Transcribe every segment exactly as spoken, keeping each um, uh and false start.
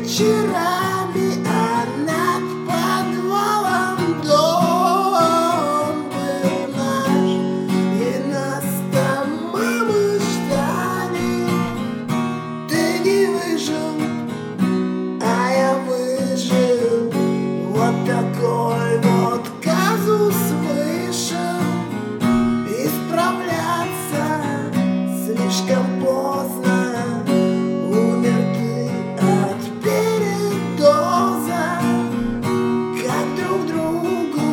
вечерами, а над подвалом дом был наш, и нас там мамы ждали. Ты не выжил, а я выжил. Вот такой вот казус вышел. Исправляться слишком поздно. Умер ты от передоза. Как друг другу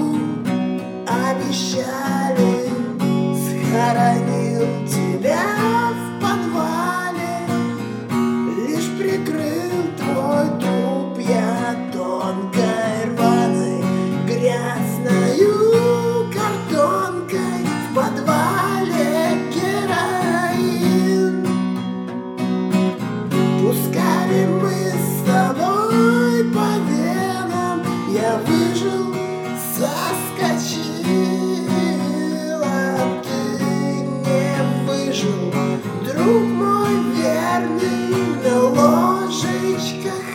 обещали, схоронил тебя в подвале. Лишь прикрыл твой труп я тонкой рваной грязною картонкой. В подвале героин. Пускали мы с тобой по венам. Я выжил, соскочил, а ты не выжил, друг мой верный, на ложечках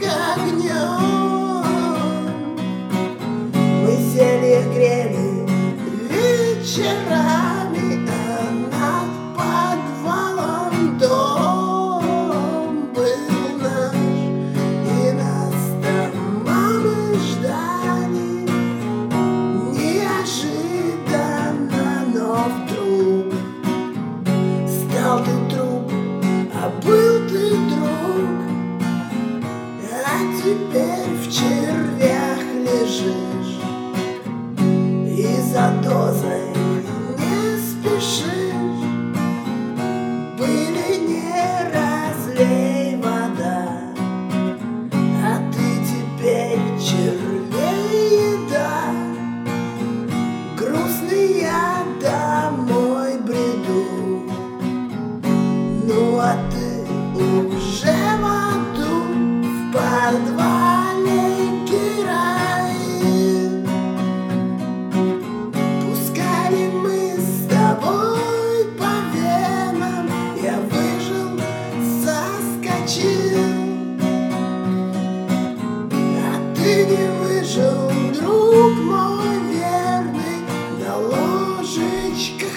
огнем. Мы зелье грели вечерами, а над подвалом дом был наш, и нас там мамы ждали. Неожиданно, но вдруг стал ты друг, а был ты друг. А теперь в червях лежишь и за дозой не спешишь. Были не разлей вода, а ты теперь червей еда. Грустный я домой бреду, ну а ты уже в аду. В подвале героин. Пускали мы с тобой по венам. Я выжил, соскочил, а ты не выжил, друг мой верный, на ложечках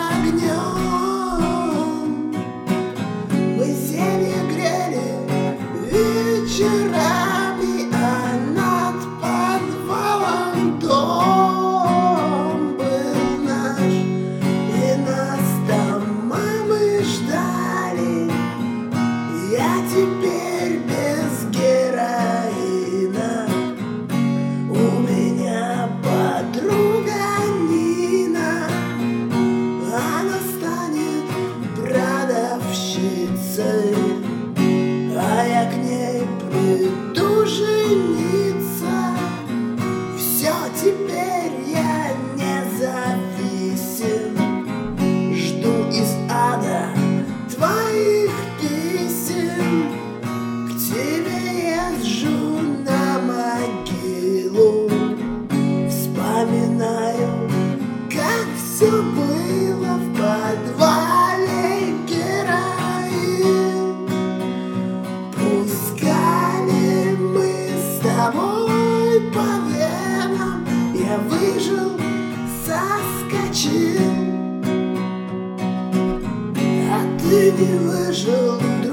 огнем. Мы зелье грели вечерами, а над подвалом дом был наш, и нас там мамы ждали. Я теперь без героина. У меня подруга Нина. Она станет продавщицей, а я к ней приду жениться. Все, теперь я независим. Жду из ада твоих писем. К тебе езжу на могилу. Вспоминаю, как все было в подвале героин. Пускали мы с тобой по венам. Я выжил, соскочил, а ты не выжил,